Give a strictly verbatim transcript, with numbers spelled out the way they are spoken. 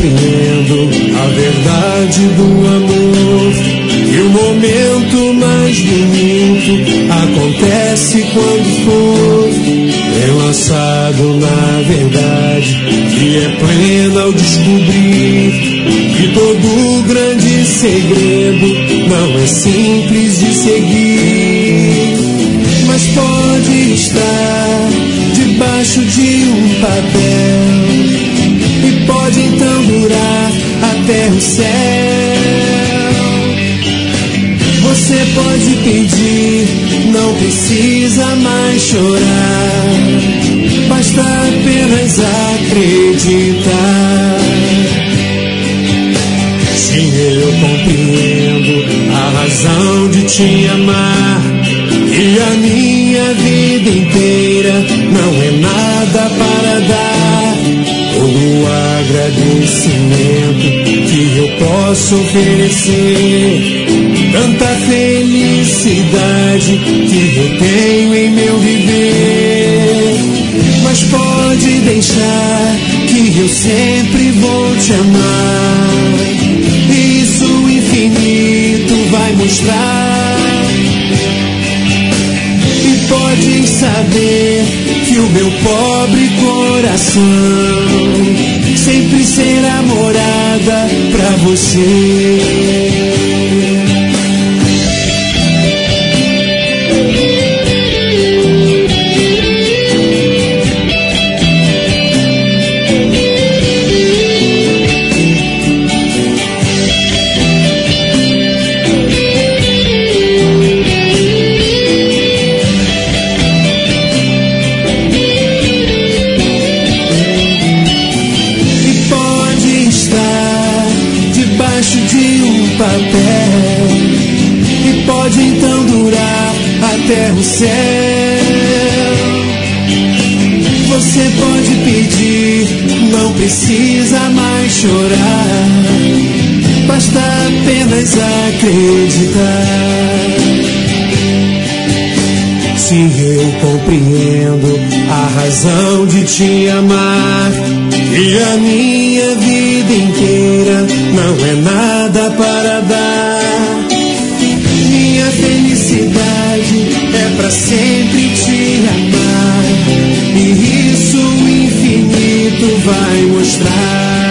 compreendo a verdade do amor. E o momento mais bonito acontece quando for enlaçado na verdade, que é plena ao descobrir que todo grande segredo não é simples de seguir, mas pode estar debaixo de um papel e pode então durar até o céu. Você pode pedir, não precisa mais chorar, basta apenas acreditar. Sim, eu compreendo a razão de te amar, e a minha vida inteira não é nada para dar todo o agradecimento que eu posso oferecer. Tanta felicidade que eu tenho em meu viver, mas pode deixar que eu sempre vou te amar, e isso o infinito vai mostrar. E pode saber que o meu pobre coração sempre será morada pra você. Papel, e pode então durar até o céu. Você pode pedir, não precisa mais chorar, basta apenas acreditar. Sim, eu compreendo a razão de te amar, e a minha vida inteira não é nada para dar. Minha felicidade é pra sempre te amar, e isso o infinito vai mostrar.